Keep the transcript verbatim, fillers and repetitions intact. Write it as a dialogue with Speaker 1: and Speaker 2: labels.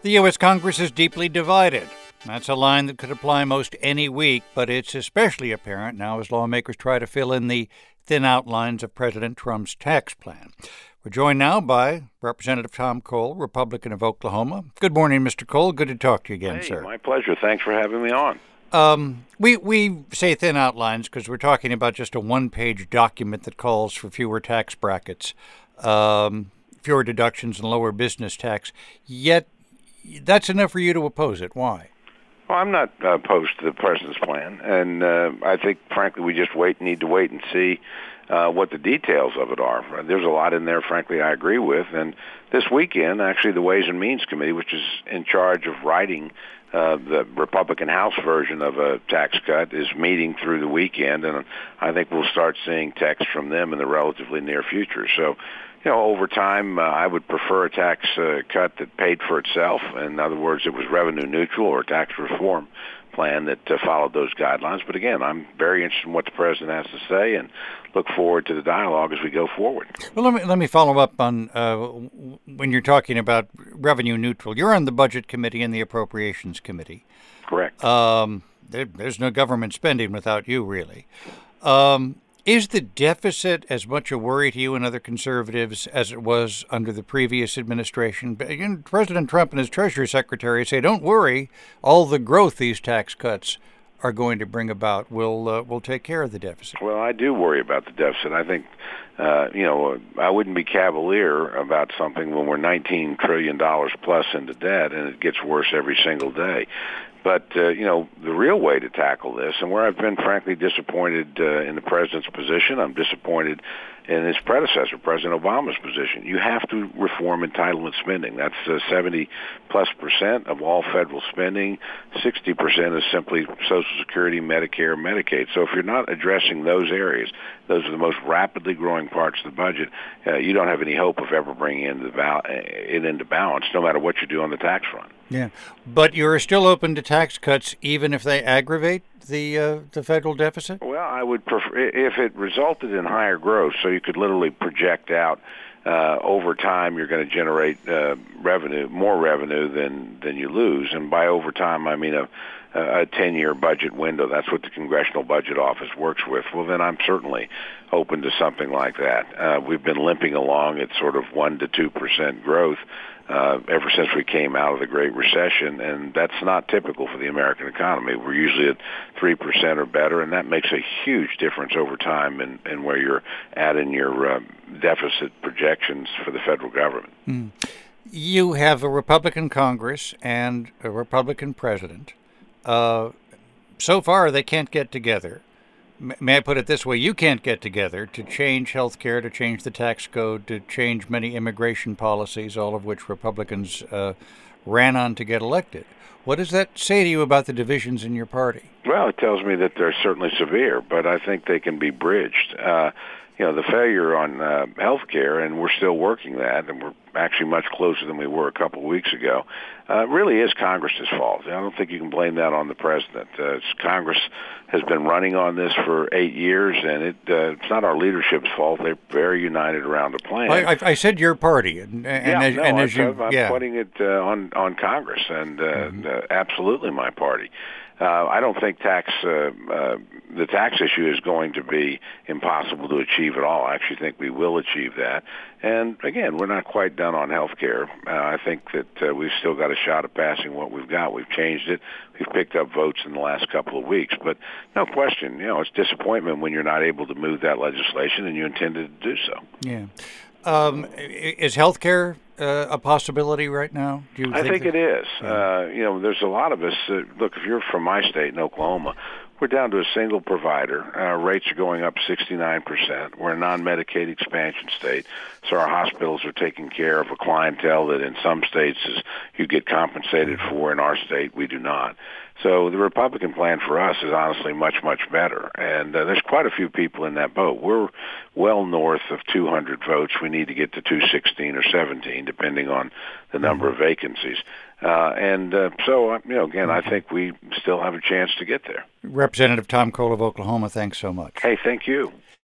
Speaker 1: The U S. Congress is deeply divided. That's a line that could apply most any week, but it's especially apparent now as lawmakers try to fill in the thin outlines of President Trump's tax plan. We're joined now by Representative Tom Cole, Republican of Oklahoma. Good morning, Mister Cole. Good to talk to you again,
Speaker 2: hey,
Speaker 1: sir.
Speaker 2: My pleasure. Thanks for having me on.
Speaker 1: Um, we, we say thin outlines because we're talking about just a one-page document that calls for fewer tax brackets, um, fewer deductions, and lower business tax. Yet that's enough for you to oppose it. Why?
Speaker 2: Well, I'm not uh, opposed to the president's plan, and uh, I think, frankly, we just wait need to wait and see uh, what the details of it are. There's a lot in there, frankly, I agree with. And this weekend, actually, the Ways and Means Committee, which is in charge of writing uh, the Republican House version of a tax cut, is meeting through the weekend, and I think we'll start seeing text from them in the relatively near future. So, you know, over time, uh, I would prefer a tax uh, cut that paid for itself. In other words, it was revenue neutral, or a tax reform plan that uh, followed those guidelines. But again, I'm very interested in what the president has to say and look forward to the dialogue as we go forward.
Speaker 1: Well, let me let me follow up on uh, when you're talking about revenue neutral. You're on the Budget Committee and the Appropriations Committee.
Speaker 2: Correct.
Speaker 1: Um, there, there's no government spending without you, really. Um, Is the deficit as much a worry to you and other conservatives as it was under the previous administration? Again, President Trump and his Treasury Secretary say, don't worry, all the growth these tax cuts are going to bring about will uh, will take care of the deficit.
Speaker 2: Well, I do worry about the deficit. I think, uh, you know, I wouldn't be cavalier about something when we're nineteen trillion dollars plus into debt, and it gets worse every single day. But, uh, you know, the real way to tackle this, and where I've been, frankly, disappointed uh, in the president's position, I'm disappointed in his predecessor, President Obama's position. You have to reform entitlement spending. That's uh, seventy plus percent of all federal spending. sixty percent is simply Social Security, Medicare, Medicaid. So if you're not addressing those areas, those are the most rapidly growing parts of the budget, uh, you don't have any hope of ever bringing it into, val- it into balance, no matter what you do on the tax front.
Speaker 1: Yeah, but you're still open to tax cuts even if they aggravate the uh, the federal deficit?
Speaker 2: Well, I would prefer if it resulted in higher growth, so you could literally project out uh, over time you're going to generate uh, revenue, more revenue than than you lose, and by over time I mean a a ten-year budget window. That's what the Congressional Budget Office works with. Well, then I'm certainly open to something like that. Uh, we've been limping along at sort of one to two percent growth uh, ever since we came out of the Great Recession, and that's not typical for the American economy. We're usually at three percent or better, and that makes a huge difference over time in, in where you're at in your uh, deficit projections for the federal government.
Speaker 1: Mm. You have a Republican Congress and a Republican president. Uh, so far, they can't get together. M- may I put it this way? You can't get together to change health care, to change the tax code, to change many immigration policies, all of which Republicans uh, ran on to get elected. What does that say to you about the divisions in your party?
Speaker 2: Well, it tells me that they're certainly severe, but I think they can be bridged. Uh, you know, the failure on uh, health care, and we're still working that, and we're actually much closer than we were a couple of weeks ago, uh, really is Congress's fault. I don't think you can blame that on the president. Uh, it's Congress has been running on this for eight years, and it uh, it's not our leadership's fault. They're very united around a plan.
Speaker 1: I, I, I said your party, and, and
Speaker 2: yeah,
Speaker 1: as,
Speaker 2: no,
Speaker 1: and as
Speaker 2: I'm,
Speaker 1: you,
Speaker 2: I'm
Speaker 1: yeah.
Speaker 2: putting it uh, on on Congress, and uh,
Speaker 1: Mm-hmm.
Speaker 2: uh, absolutely my party. Uh, I don't think tax uh, uh, the tax issue is going to be impossible to achieve at all. I actually think we will achieve that. And again, we're not quite done on health care. Uh, I think that uh, we've still got a shot at passing what we've got. We've changed it. We've picked up votes in the last couple of weeks. But no question, you know, it's disappointment when you're not able to move that legislation, and you intended to do so.
Speaker 1: Yeah. Um, is health care uh, a possibility right now? Do you
Speaker 2: I
Speaker 1: think,
Speaker 2: think
Speaker 1: that,
Speaker 2: it is.
Speaker 1: Yeah.
Speaker 2: Uh, you know, there's a lot of us. Uh, look, if you're from my state in Oklahoma, we're down to a single provider. Our rates are going up sixty-nine percent. We're a non-Medicaid expansion state, so our hospitals are taking care of a clientele that in some states is you get compensated for. In our state, we do not. So the Republican plan for us is honestly much, much better. And uh, there's quite a few people in that boat. We're well north of two hundred votes. We need to get to two sixteen or seventeen, depending on the number of vacancies. Uh, and uh, so, you know, again, I think we still have a chance to get there.
Speaker 1: Representative Tom Cole of Oklahoma, thanks so much.
Speaker 2: Hey, thank you.